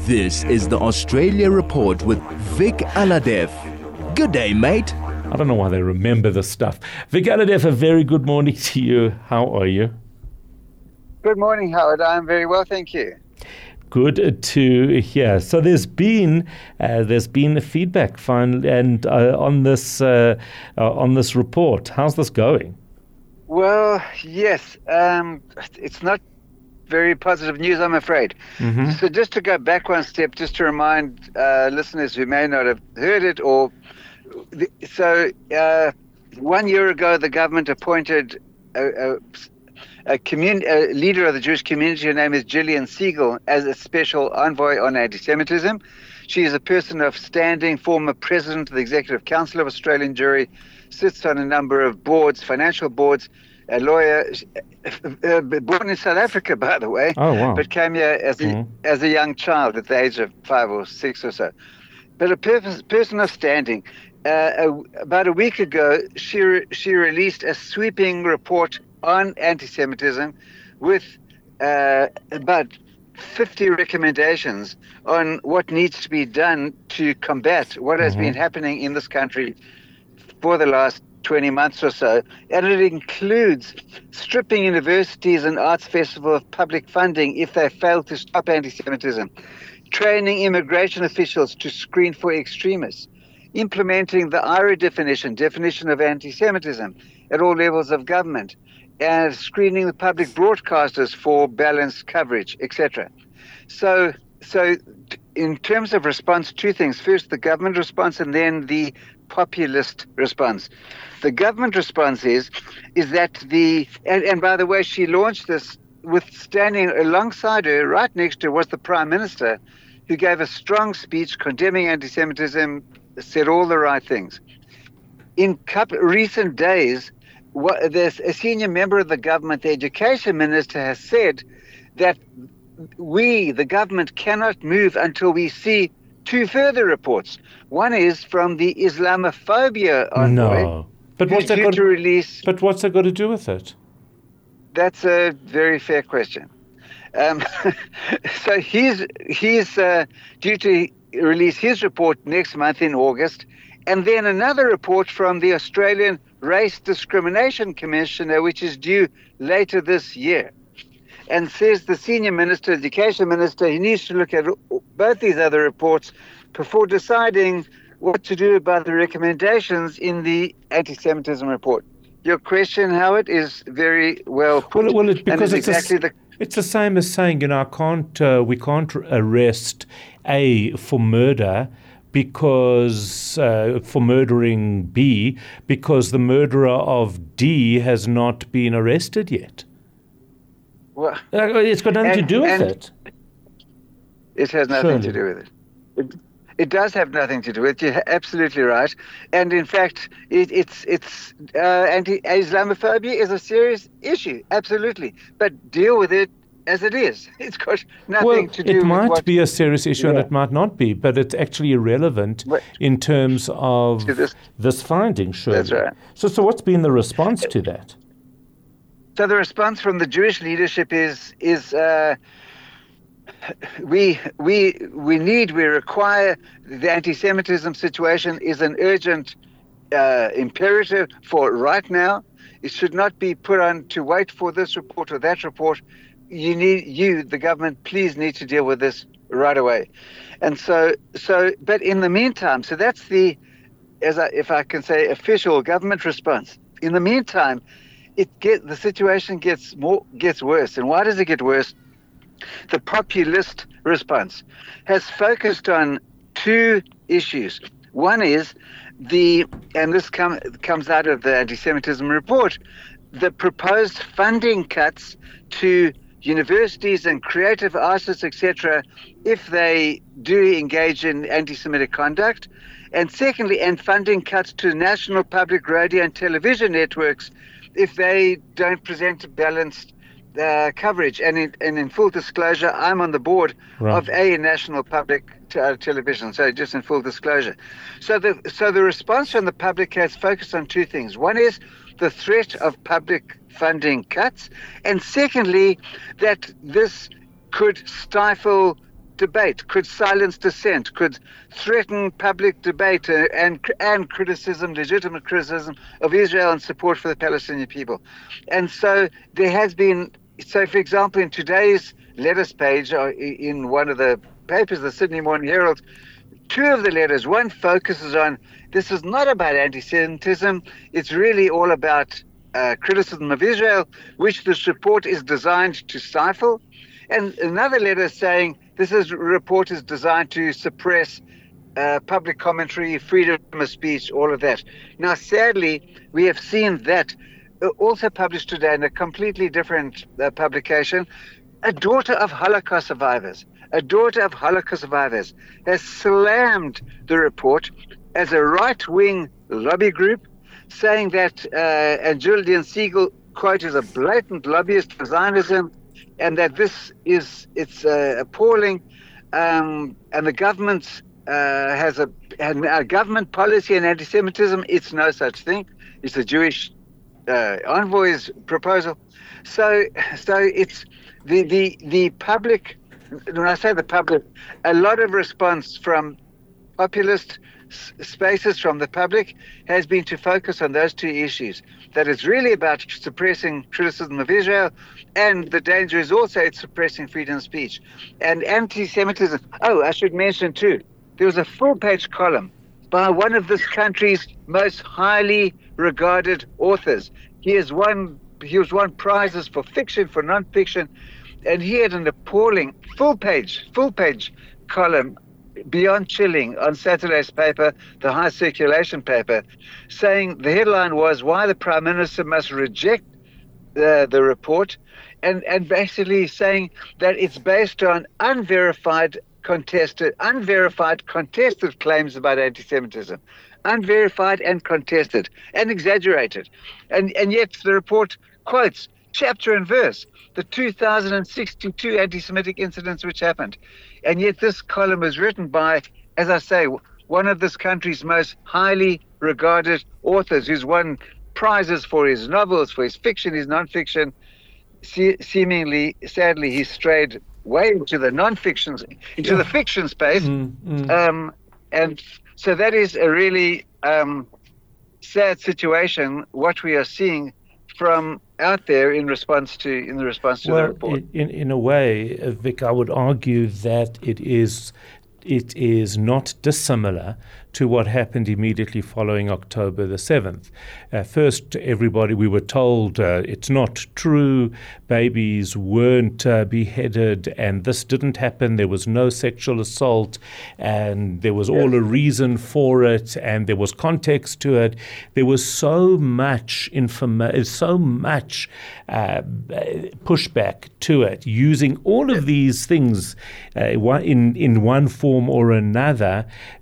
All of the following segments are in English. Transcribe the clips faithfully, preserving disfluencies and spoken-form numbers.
This is the Australia Report with Vic Aladev. Good day, mate. I don't know why they remember this stuff. Vic Aladev, a very good morning to you. How are you? Good morning, Howard. I'm very well, thank you. Good to hear. So there's been uh, there's been feedback finally, and uh, on this uh, uh, on this report. How's this going? Well, yes, um, it's not very positive news, I'm afraid. Mm-hmm. So just to go back one step, just to remind uh, listeners who may not have heard it, or so uh, one year ago, the government appointed a, a, a, commun- a leader of the Jewish community. Her name is Gillian Siegel, as a special envoy on anti-Semitism. She is a person of standing, former president of the Executive Council of Australian Jewry, sits on a number of boards, financial boards, a lawyer, uh, born in South Africa, by the way, oh, wow. but came here as a, mm-hmm. as a young child at the age of five or six or so. But a per- person of standing. Uh, a, about a week ago, she re- she released a sweeping report on anti-Semitism with uh, about fifty recommendations on what needs to be done to combat what has mm-hmm. been happening in this country for the last twenty months or so. And it includes stripping universities and arts festivals of public funding if they fail to stop anti-Semitism, training immigration officials to screen for extremists, implementing the I R A definition, definition of anti-Semitism at all levels of government, and screening the public broadcasters for balanced coverage, et cetera. So, so in terms of response, two things. First, the government response, and then the populist response. The government response is, is that the, and, and by the way, she launched this with standing alongside her, right next to her, was the Prime Minister, who gave a strong speech condemning anti-Semitism, said all the right things. In couple, recent days, what, there's a senior member of the government, the Education Minister, has said that we, the government, cannot move until we see two further reports. One is from the Islamophobia envoy. No, but what's that got to release? But what's that got to do with it? That's a very fair question. Um, so he's he's uh, due to release his report next month in August, and then another report from the Australian Race Discrimination Commissioner, which is due later this year. And says the senior minister, education minister, he needs to look at both these other reports before deciding what to do about the recommendations in the anti-Semitism report. Your question, Howard, is very well put. Well, well it, because it's, it's, exactly a, the, it's the same as saying, you know, I can't, uh, we can't arrest A for murder because uh, for murdering B because the murderer of D has not been arrested yet. Well, it's got nothing and, to do with and it. It has nothing Surely. to do with it. it. It does have nothing to do with it. You're absolutely right. And in fact, it, it's it's uh, anti-Islamophobia is a serious issue, absolutely. But deal with it as it is. It's got nothing well, to do it with might what, be a serious issue yeah. and it might not be, but it's actually irrelevant right. in terms of this, this finding, surely. That's right. So, so what's been the response to that? So the response from the Jewish leadership is is uh, we we we need we require the anti-Semitism situation is an urgent uh, imperative for right now. It should not be put on to wait for this report or that report. You need you the government please need to deal with this right away. And so so but in the meantime, so that's the as I, if I can say official government response. In the meantime, It get the situation gets more gets worse. And why does it get worse? The populist response has focused on two issues. One is the, and this come, comes out of the anti-Semitism report, the proposed funding cuts to universities and creative artists, et cetera, if they do engage in anti-Semitic conduct. And secondly, and funding cuts to national public radio and television networks if they don't present balanced uh, coverage. And in, and in full disclosure, I'm on the board right. of a national public t- uh, television, so just in full disclosure. So the, so the response from the public has focused on two things. One is the threat of public funding cuts, and secondly, that this could stifle debate, could silence dissent, could threaten public debate uh, and and criticism, legitimate criticism of Israel and support for the Palestinian people. And so there has been, so for example, in today's letters page uh, in one of the papers, the Sydney Morning Herald, two of the letters, one focuses on, this is not about anti-Semitism, it's really all about uh, criticism of Israel, which this report is designed to stifle. And another letter saying this is, report is designed to suppress uh, public commentary, freedom of speech, all of that. Now, sadly, we have seen that also published today in a completely different uh, publication. A daughter of Holocaust survivors, a daughter of Holocaust survivors has slammed the report as a right-wing lobby group, saying that, uh, and Julian Siegel, quote, is a blatant lobbyist for Zionism, and that this is, it's uh, appalling, um, and the government uh, has a, a government policy on anti-Semitism. It's no such thing. It's the Jewish uh, envoy's proposal. So, so it's the, the, the public, when I say the public, a lot of response from populist s- spaces from the public has been to focus on those two issues. That it's really about suppressing criticism of Israel, and the danger is also it's suppressing freedom of speech. And anti-Semitism, oh, I should mention too, there was a full-page column by one of this country's most highly regarded authors. He has won, he was won prizes for fiction, for non-fiction, and he had an appalling full-page, full-page column, beyond chilling, on Saturday's paper, the high circulation paper, saying the headline was why the Prime Minister must reject the, the report, and, and basically saying that it's based on unverified, contested, unverified, contested claims about anti-Semitism. Unverified and contested and exaggerated. And, and yet the report quotes chapter and verse the two thousand sixty-two anti-Semitic incidents which happened. And yet this column was written by, as I say, one of this country's most highly regarded authors who's won prizes for his novels, for his fiction, his non-fiction. Se- seemingly, sadly, he strayed way into the non-fiction, into yeah. the fiction space. Mm, mm. Um, and so that is a really um, sad situation, what we are seeing from out there in response to in the response to well, the report. In in a way, Vic, I would argue that it is it is not dissimilar to what happened immediately following October the seventh. Uh, first, everybody, we were told uh, it's not true, babies weren't uh, beheaded, and this didn't happen, there was no sexual assault, and there was yes. all a reason for it, and there was context to it. There was so much information, so much uh, pushback to it, using all of these things uh, in, in one form or another,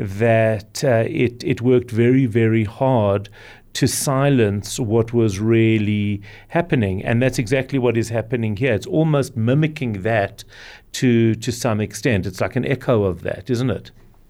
that uh, it, it worked very, very hard to silence what was really happening. And that's exactly what is happening here. It's almost mimicking that to to some extent. It's like an echo of that, isn't it?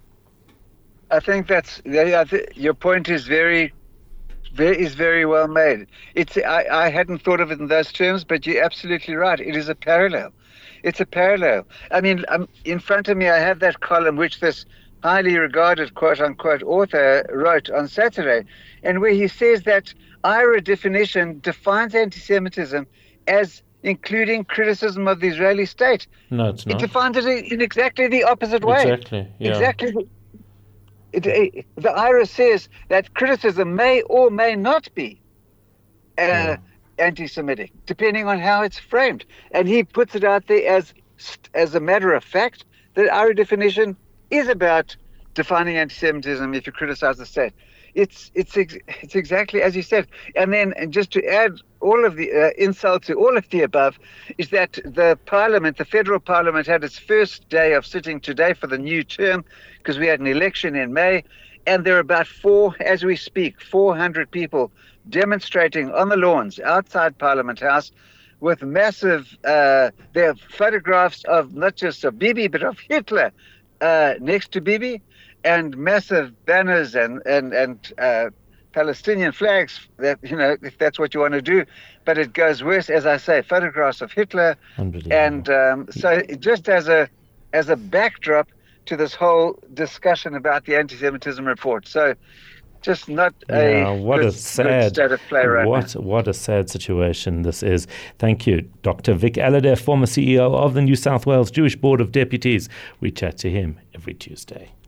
I think that's, I th- your point is very, very, is very well made. It's I, I hadn't thought of it in those terms, but you're absolutely right. It is a parallel. It's a parallel. I mean, um, in front of me, I have that column which this highly regarded quote-unquote author wrote on Saturday, and where he says that I R A definition defines anti-Semitism as including criticism of the Israeli state. No, it's not. It defines it in exactly the opposite way. Exactly, yeah. Exactly. It, it, the I R A says that criticism may or may not be uh, yeah. anti-Semitic, depending on how it's framed. And he puts it out there as as a matter of fact that I R A definition is about defining anti-Semitism if you criticize the state. It's it's it's exactly as you said. And then, and just to add all of the uh, insult to all of the above, is that the Parliament, the federal Parliament, had its first day of sitting today for the new term, because we had an election in May, and there are about four, as we speak, four hundred people demonstrating on the lawns outside Parliament House with massive, uh, there are photographs of not just of Bibi, but of Hitler uh, next to Bibi, and massive banners and, and, and uh, Palestinian flags, that, you know, if that's what you want to do. But it goes worse, as I say, photographs of Hitler. And um, so just as a as a backdrop to this whole discussion about the anti-Semitism report. So just not a, yeah, what good, a sad, good state of play right what, now. What a sad situation this is. Thank you. Doctor Vic Alhadeff, former C E O of the New South Wales Jewish Board of Deputies. We chat to him every Tuesday.